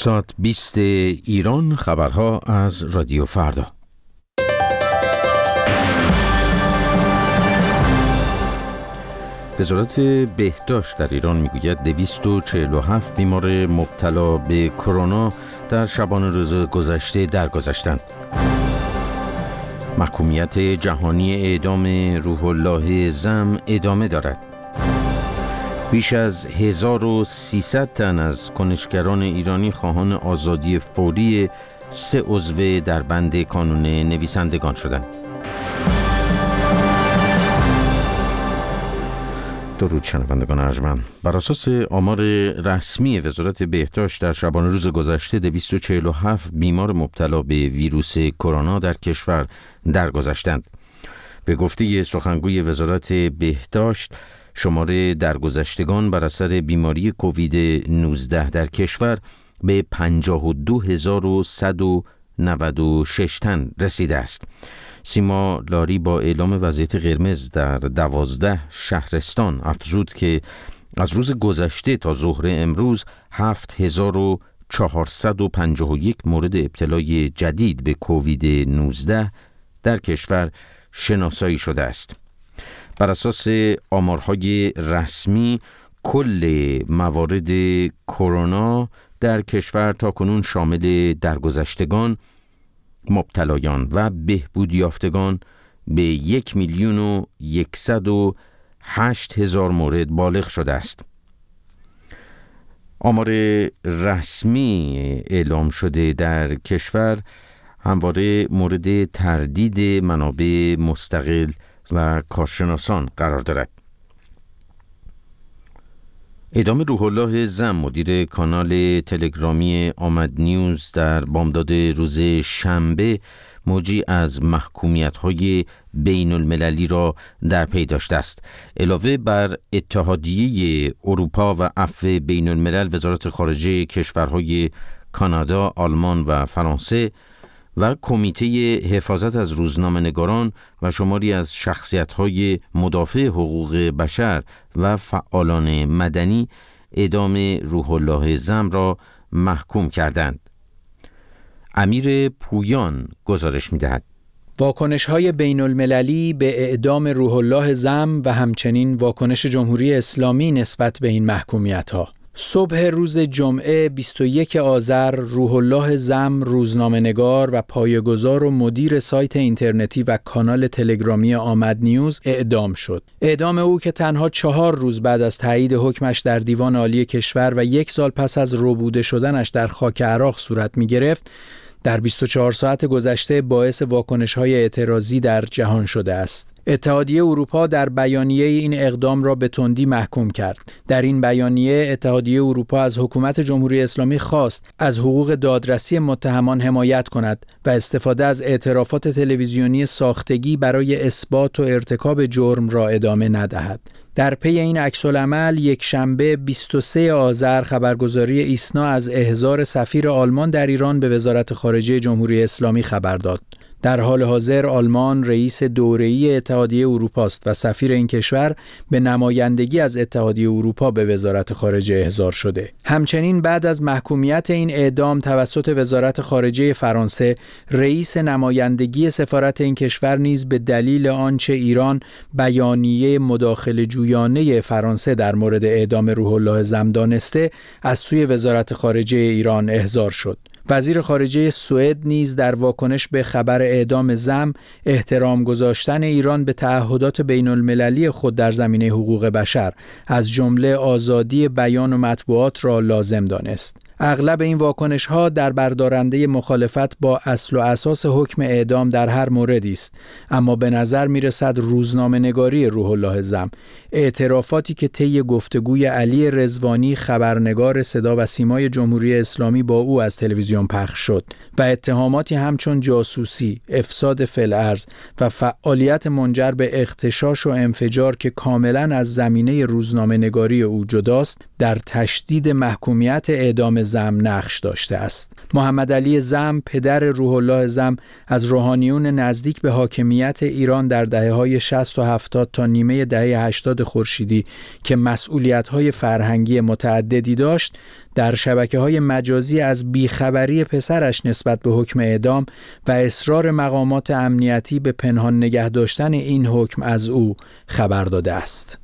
ساعت 20 ایران، خبرها از رادیو فردا. وزارت بهداشت در ایران میگوید 247 بیمار مبتلا به کرونا در شبانه روز گذشته درگذشتند. محکومیت جهانی اعدام روح الله زم ادامه دارد. بیش از 1300 تن از کنشگران ایرانی خواهان آزادی فوری 3 عضو در بند کانون نویسندگان شدند. درود شنوندگان ارجمند. بر اساس آمار رسمی وزارت بهداشت در شبانه روز گذشته 247 بیمار مبتلا به ویروس کرونا در کشور درگذشتند. به گفته سخنگوی وزارت بهداشت، شمار درگذشتگان بر اثر بیماری کووید 19 در کشور به 52196 تن رسیده است. سیما لاری با اعلام وضعیت قرمز در 12 شهرستان افزود که از روز گذشته تا ظهر امروز 7451 مورد ابتلای جدید به کووید 19 در کشور شناسایی شده است. بر اساس آمارهای رسمی، کل موارد کرونا در کشور تاکنون شامل درگذشتگان، مبتلایان و بهبود یافتگان به 1,108,000 مورد بالغ شده است. آمار رسمی اعلام شده در کشور همواره مورد تردید منابع مستقل و کارشناسان قرار دارد. اعدام روح الله زم، مدیر کانال تلگرامی آمد نیوز، در بامداد روز شنبه موجی از محکومیت‌های بین المللی را در پی داشته است. علاوه بر اتحادیه اروپا و عفو بین الملل، وزارت خارجه کشورهای کانادا، آلمان و فرانسه و کمیته حفاظت از روزنامه‌نگاران و شماری از شخصیت‌های مدافع حقوق بشر و فعالان مدنی اعدام روح الله زم را محکوم کردند. امیر پویان گزارش می‌دهد. واکنش‌های بین‌المللی به اعدام روح الله زم و همچنین واکنش جمهوری اسلامی نسبت به این محکومیت‌ها. صبح روز جمعه 21 آذر، روح الله زم، روزنامه‌نگار و پایه‌گذار و مدیر سایت اینترنتی و کانال تلگرامی آمد نیوز اعدام شد. اعدام او که تنها 4 روز بعد از تایید حکمش در دیوان عالی کشور و 1 سال پس از ربوده شدنش در خاک عراق صورت می‌گرفت، در 24 ساعت گذشته باعث واکنش‌های اعتراضی در جهان شده است. اتحادیه اروپا در بیانیه این اقدام را به تندی محکوم کرد. در این بیانیه اتحادیه اروپا از حکومت جمهوری اسلامی خواست از حقوق دادرسی متهمان حمایت کند و استفاده از اعترافات تلویزیونی ساختگی برای اثبات و ارتکاب جرم را ادامه ندهد. در پی این عکس‌العمل یک شنبه 23 آذر خبرگزاری ایسنا از احضار سفیر آلمان در ایران به وزارت خارجه جمهوری اسلامی خبر داد. در حال حاضر آلمان رئیس دوره‌ای اتحادیه اروپا است و سفیر این کشور به نمایندگی از اتحادیه اروپا به وزارت خارجه احضار شده. همچنین بعد از محکومیت این اعدام توسط وزارت خارجه فرانسه، رئیس نمایندگی سفارت این کشور نیز به دلیل آنچه ایران بیانیه مداخله جویانه فرانسه در مورد اعدام روح الله زم دانسته، از سوی وزارت خارجه ایران احضار شد. وزیر خارجه سوئد نیز در واکنش به خبر اعدام زم احترام گذاشتن ایران به تعهدات بین المللی خود در زمینه حقوق بشر، از جمله آزادی بیان و مطبوعات را لازم دانست. اغلب این واکنش‌ها در بردارنده مخالفت با اصل و اساس حکم اعدام در هر موردی است، اما به نظر می‌رسد روزنامه‌نگاری روح الله زم، اعترافاتی که طی گفتگوی علی رضوانی خبرنگار صدا و سیمای جمهوری اسلامی با او از تلویزیون پخش شد و اتهاماتی همچون جاسوسی، افساد فی‌الارض و فعالیت منجر به اغتشاش و انفجار که کاملاً از زمینه روزنامه‌نگاری او جداست، در تشدید محکومیت اعدام زم نقش داشته است. محمد علی زم، پدر روح الله زم، از روحانیون نزدیک به حاکمیت ایران در دهه‌های 60 و 70 تا نیمه دهه 80 خورشیدی که مسئولیت‌های فرهنگی متعددی داشت، در شبکه‌های مجازی از بیخبری پسرش نسبت به حکم اعدام و اصرار مقامات امنیتی به پنهان نگه داشتن این حکم از او خبر داده است.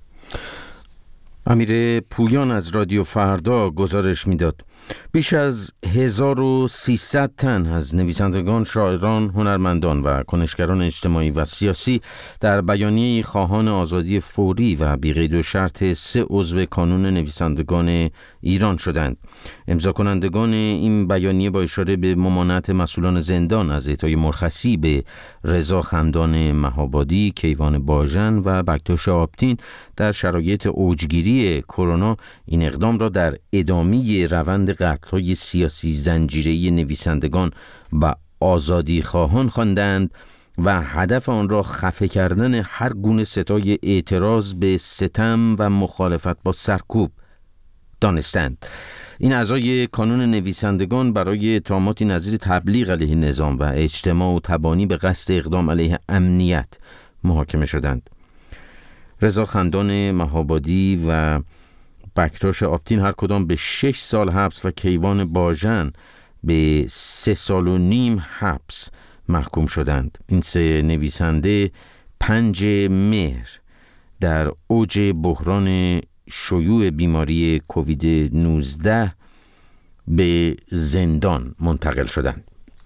امیر پویان از رادیو فردا گزارش می‌داد بیش از 1300 تن از نویسندگان، شاعران، هنرمندان و کنشگران اجتماعی و سیاسی در بیانیه خواهان آزادی فوری و بی‌قید و شرط 3 عضو کانون نویسندگان ایران شدند. امضا کنندگان این بیانیه با اشاره به ممانعت مسئولان زندان از اعطای مرخصی به رضا خندان مهابادی، کیوان باژن و بکتاش آبتین در شرایط اوجگیری کرونا این اقدام را در ادامه روند قتل‌های سیاسی زنجیره‌ای نویسندگان و آزادی خواهان خواندند و هدف آن را خفه کردن هر گونه صدای اعتراض به ستم و مخالفت با سرکوب دانستند. این اعضای کانون نویسندگان برای اتهاماتی نظیر تبلیغ علیه نظام و اجتماع و تبانی به قصد اقدام علیه امنیت محاکمه شدند. رضا خندان مهابادی و بکتاش آبتین هر کدام به 6 سال حبس و کیوان باژن به 3.5 سال حبس محکوم شدند. این 3 نویسنده 5 مهر در اوج بحران شیوع بیماری کووید 19 به زندان منتقل شدند.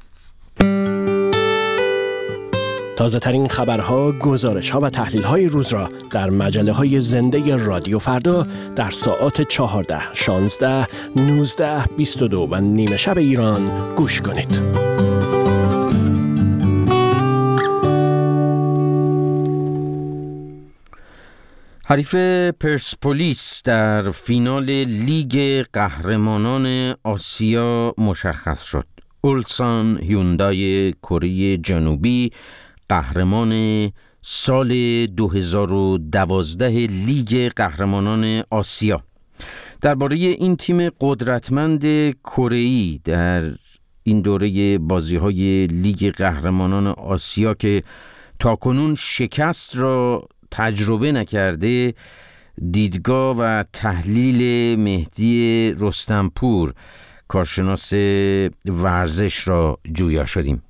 تازه ترین خبرها، گزارش‌ها و تحلیل‌های روز را در مجله‌های زنده رادیو فردا در ساعات 14، 16، 19، 22 و نیمه شب ایران گوش کنید. حریف پرسپولیس در فینال لیگ قهرمانان آسیا مشخص شد. اولسان هیوندای کره جنوبی قهرمان سال 2012 لیگ قهرمانان آسیا. درباره این تیم قدرتمند کره‌ای در این دوره بازی‌های لیگ قهرمانان آسیا که تاکنون شکست را تجربه نکرده، دیدگاه و تحلیل مهدی رستمپور، کارشناس ورزش را جویا شدیم.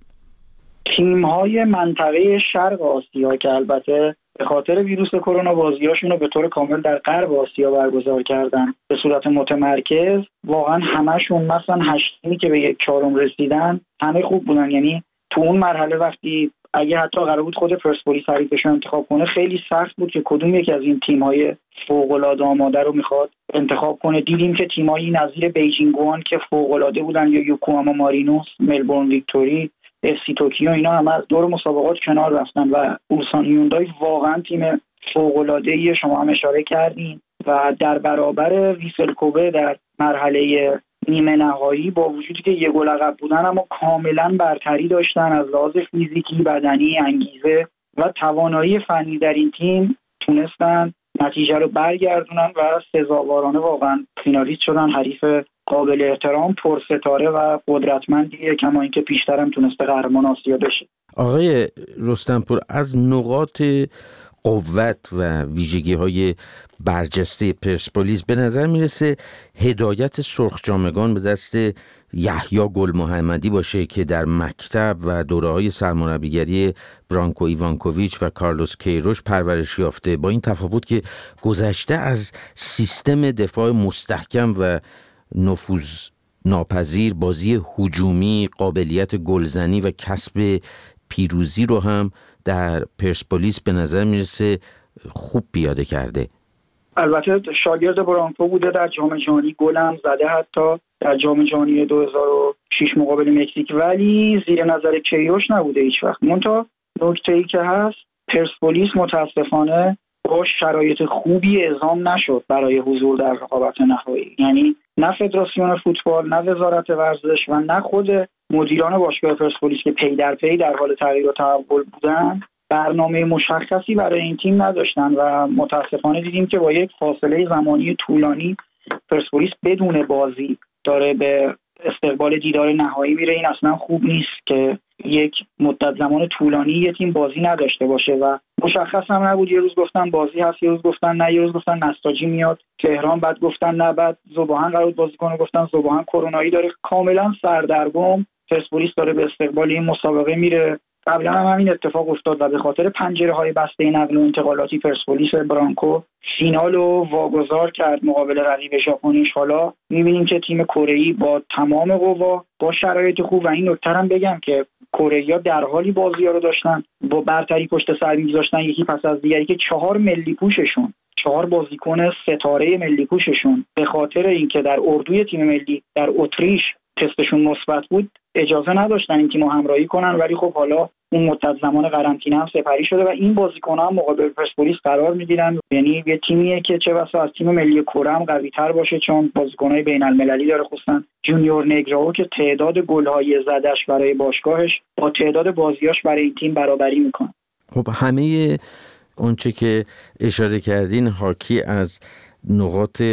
تیم‌های منطقه شرق آسیا که البته به خاطر ویروس کرونا بازیاشون رو به طور کامل در غرب آسیا برگزار کردن به صورت متمرکز، واقعا همشون مثلا 8 تیمی که به 1/4 رسیدن همه خوب بودن. یعنی تو اون مرحله وقتی اگه حتی قرار بود خود پرسپولیس حریفش رو انتخاب کنه، خیلی سخت بود که کدوم یکی از این تیم‌های فوق‌العاده آماده رو میخواد انتخاب کنه. دیدیم که تیم‌هایی نظیر بیجینگ وان که فوق‌العاده بودن یا یوکوهاما مارینوس، ملبورن ویکتوری، FC توکیو، اینا همه از دور مسابقات کنار رفتن و اولسان هیوندای واقعا تیم فوق‌العاده‌ای شما هم اشاره کردین و در برابر ویسل کوبه در مرحله نیمه نهایی با وجودی که 1 گل عقب بودن اما کاملا برتری داشتن از لحاظ فیزیکی، بدنی، انگیزه و توانایی فنی در این تیم تونستن نتیجه رو برگردونن و سزاوارانه واقعا فینالیست شدن. حریف قابل احترام، پرستاره و قدرتمندیه، کما اینکه پیشترم تونسته قهرمان آسیا بشه. آقای رستمپور، از نقاط قوت و ویژگی‌های برجسته پرسپولیس به نظر میرسه هدایت سرخجامگان به دست یحیی گل محمدی باشه که در مکتب و دوره‌های سرمربیگری برانکو ایوانکوویچ و کارلوس کیروش پرورش یافته، با این تفاوت که گذشته از سیستم دفاع مستحکم و نفوذ ناپذیر، بازی هجومی، قابلیت گلزنی و کسب پیروزی رو هم در پرسپولیس به نظر میرسه خوب پیاده کرده. البته شاگرد برانکو بوده، در جام جهانی گلم زده، حتی در جام جهانی 2006 مقابل مکزیک، ولی زیر نظر کیروش نبوده هیچ وقت. منتها نکته‌ای که هست، پرسپولیس متاسفانه با شرایط خوبی اعزام نشد برای حضور در رقابت نهایی. یعنی نه فدراسیون فوتبال، نه وزارت ورزش و نه خود مدیران باشگاه پرسپولیس که پی در پی در حال تغییر و تحول بودن، برنامه مشخصی برای این تیم نداشتن و متاسفانه دیدیم که با یک فاصله زمانی طولانی پرسپولیس بدون بازی داره به استقبال دیدار نهایی میره. این اصلا خوب نیست که یک مدت زمان طولانی یه تیم بازی نداشته باشه و مشخص هم نبود. یه روز گفتن بازی هست، یه روز گفتن نه، یه روز گفتن نساجی میاد تهران، بعد گفتن نه، بعد ذوباهن قرار بازی کنه گفتن ذوباهن کرونایی داره. کاملا سردرگم پرسپولیس داره به استقبال این مسابقه میره. قبلا هم همین اتفاق افتاد و به خاطر پنجره‌های بسته نقل و انتقالاتی پرسپولیس برانکو فینال رو واگذار کرد مقابل رقیب ژاپنیش. حالا می‌بینیم که تیم کره‌ای با تمام قوا، با شرایط خوب، و این نکته هم بگم که کره‌ای‌ها در حالی بازی‌ها رو داشتن با برتری پشت سر می‌گذاشتن یکی پس از دیگری که 4 ملی پوششون، 4 بازیکن ستاره ملی پوششون به خاطر اینکه در اردوی تیم ملی در اتریش تستشون مثبت بود اجازه نداشتن این تیمو همراهی کنن. ولی خب حالا اون مدت زمان قرنطینه هم سپری شده و این بازیکن‌ها هم مقابل پرسپولیس قرار می‌گیرن. یعنی یه تیمیه که چه بسا از تیم ملی کره هم قوی‌تر باشه، چون بازیکن‌های بین‌المللی داره، خصوصا جونیور نگراو که تعداد گل‌های زدش برای باشگاهش با تعداد بازیاش برای این تیم برابری می‌کنه. خب همه اونچه که اشاره کردین حاکی از نقاط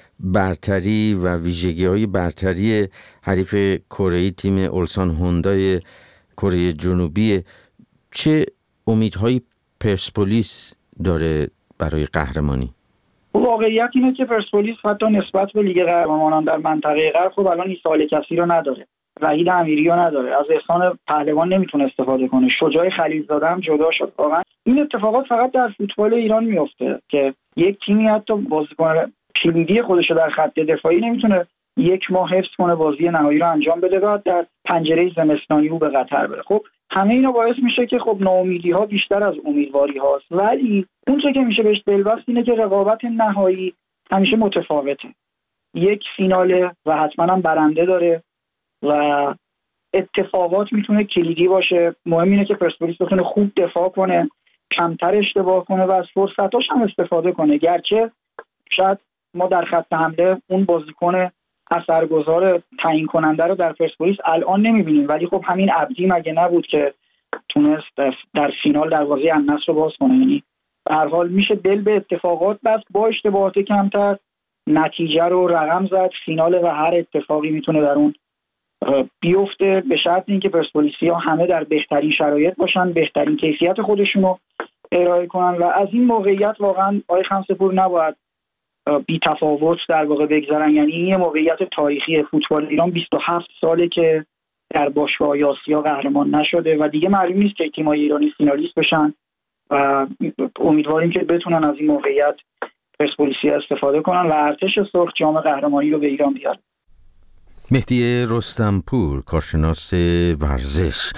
برتری و ویژگی‌های برتری حریف کره‌ای تیم اولسان هوندای کره جنوبی. چه امیدهای پرسپولیس داره برای قهرمانی؟ واقعیت اینه که پرسپولیس حتی نسبت به لیگ قهرمانان در منطقه غرب خب الان ایسال کسی رو نداره، وحید امیری رو نداره، از احسان پهلوان نمیتونه استفاده کنه، شجاع خلیلزاده هم جدا شد. واقعا این اتفاقات فقط در فوتبال ایران میفته که یک تیمی حتی بازیکن کلیدی خودش رو در خط دفاعی نمیتونه 1 ماه حفظ کنه بازی نهایی رو انجام بده و در پنجره زمستانی او به قطر بره. خب همه اینا باعث میشه که خب ناامیدی ها بیشتر از امیدواری هاست، ولی اون چه که میشه بهش دلبست اینه که رقابت نهایی همیشه متفاوته. یک فیناله و حتما هم برنده داره و اتفاقات میتونه کلیدی باشه. مهم اینه که پرسپولیس بتونه خوب دفاع کنه، کمتر اشتباه کنه و از فرصتاش هم استفاده کنه. گرچه شاید ما در خط حمله اون بازیکن اثرگذار تعیین کننده رو در پرسپولیس الان نمیبینیم، ولی خب همین عبدی مگه نبود که تونست در فینال دروازه النصر رو باز کنه. یعنی به هر حال میشه دل به اتفاقات بست، با اشتباهات کمتر نتیجه رو رقم زد. فینال و هر اتفاقی میتونه در اون بیفته به شرط اینکه پرسپولیسی‌ها همه در بهترین شرایط باشن، بهترین کیفیت خودشون رو ارائه کنن و از این موقعیت واقعا آقای خمسه‌پور نباید بی تفاوت در واقع بگذارن. یعنی این یه موقعیت تاریخی فوتبال ایران 27 ساله که در باشگاه‌های آسیا قهرمان نشده و دیگه معلوم نیست که تیم‌های ایرانی فینالیست بشن و امیدواریم که بتونن از این موقعیت پرسپولیسی استفاده کنن و ارتش سرخ جام قهرمانی رو به ایران بیاره. مهدی رستمپور، کارشناس ورزش.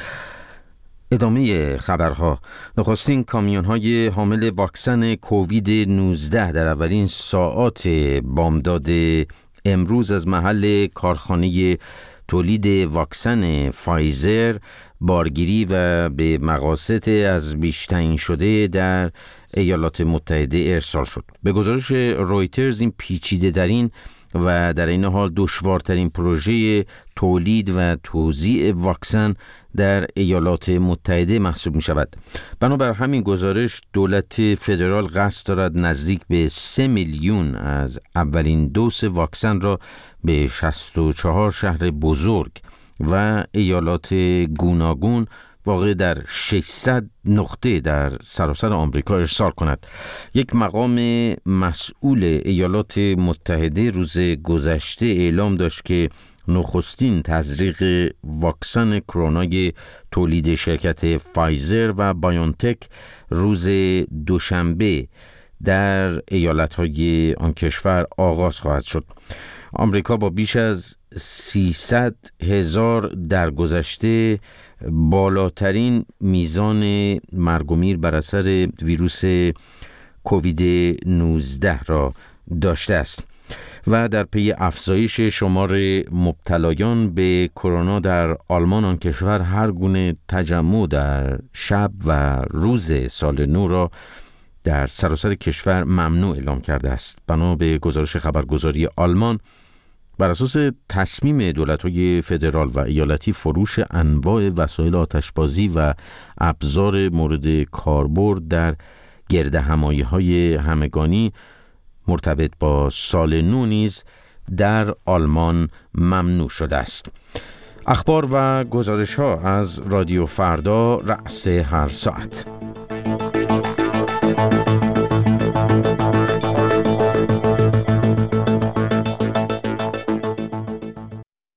ادامه خبرها. نخستین کامیون‌های حامل واکسن کووید 19 در اولین ساعات بامداد امروز از محل کارخانه تولید واکسن فایزر بارگیری و به مقاصد از بیش تعیین شده در ایالات متحده ارسال شد. به گزارش رویترز این پیچیده ترین و در این حال دشوارترین پروژه تولید و توزیع واکسن در ایالات متحده محسوب می شود. بنابر همین گزارش دولت فدرال قصد دارد نزدیک به 3 میلیون از اولین دوز واکسن را به 64 شهر بزرگ و ایالات گوناگون واقع در 600 نقطه در سراسر آمریکا ارسال کند. یک مقام مسئول ایالات متحده روز گذشته اعلام داشت که نخستین تزریق واکسن کرونای تولید شرکت فایزر و بایونتک روز دوشنبه در ایالت‌های آن کشور آغاز خواهد شد. آمریکا با بیش از 300,000 درگذشته بالاترین میزان مرگ و میر بر اثر ویروس کووید 19 را داشته است و در پی افزایش شمار مبتلایان به کرونا در آلمان آن کشور هر گونه تجمع در شب و روز سال نو را در سراسر کشور ممنوع اعلام کرده است. بنا به گزارش خبرگزاری آلمان، بر اساس تصمیم دولت‌های فدرال و ایالتی فروش انواع وسایل آتشبازی و ابزار مورد کاربرد در گردهمایی‌های همگانی مرتبط با سال نو نیز در آلمان ممنوع شده است. اخبار و گزارش ها از رادیو فردا رأس هر ساعت.